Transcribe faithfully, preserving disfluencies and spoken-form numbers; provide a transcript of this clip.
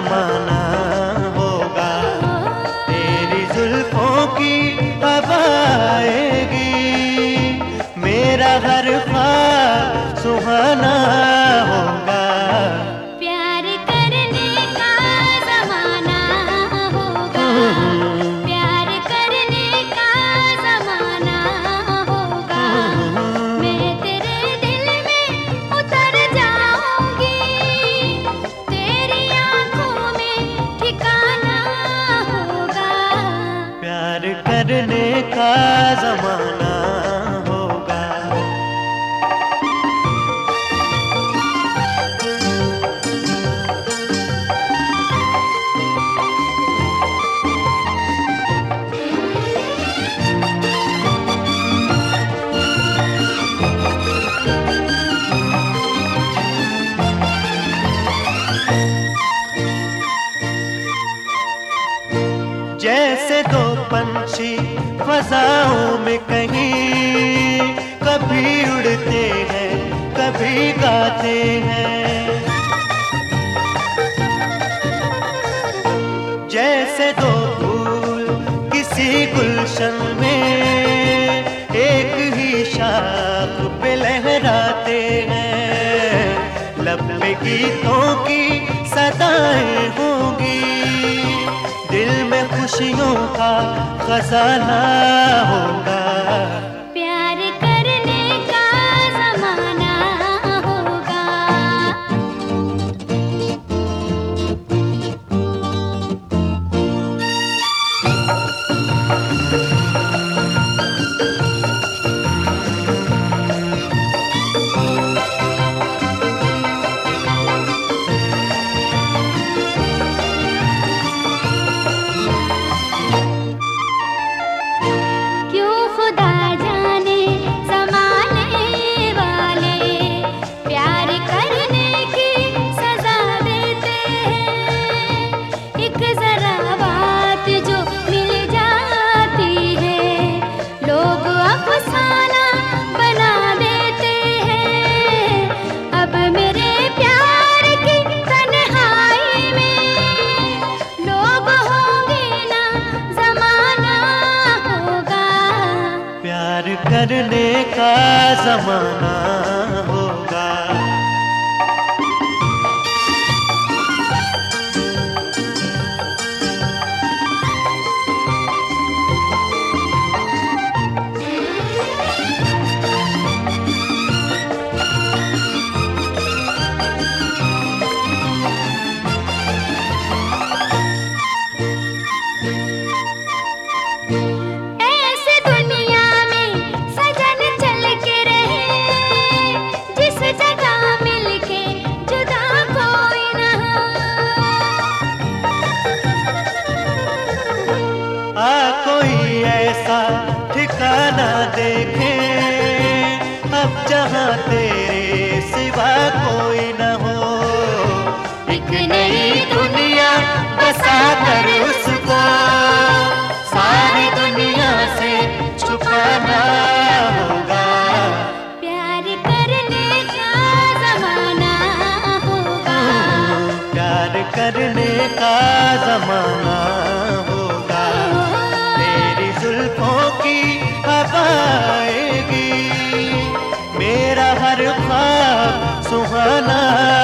जमाना होगा। तेरी जुल्फों की हवा आएगी, मेरा हर ख्वाब सुहाना होगा। प्यार करने का जमाना होगा, प्यार करने का जमाना होगा। मैं तेरे दिल में उतर जाऊंगी, तेरी आंखों में ठिकाना होगा। प्यार करने का जमाना होगा। जैसे दो पंछी फजाओं में कहीं, कभी उड़ते हैं कभी गाते हैं। जैसे दो फूल किसी गुलशन में, एक ही शाख पे लहराते हैं। लब पे गीतों की सदाएं होंगी, दिल में खुशियों का खजाना होगा। प्यार करने का जमाना होगा। क्यों खुदा जाने ज़माने वाले प्यार करने की सजा देते हैं। एक जरा बात जो मिल जाती है, लोग अफसाना बना देते हैं। अब मेरे प्यार की तन्हाई में लोग होंगे ना, जमाना होगा। प्यार करने का जमाना होगा। ऐसे दुनिया में सजन चल के रहे, जिस जगह मिलके जुदा कोई ना हो। आ कोई ऐसा ठिकाना देखे, अब जहाँ तेरे सिवा कोई न हो। एक नई दुनिया बसा कर उसको सारी दुनिया से छुपाना होगा। प्यार करने का जमाना होगा। प्यार करने का जमाना होगा। तेरी जुल्फों की हवा आएगी, मेरा हर ख्वाब सुहाना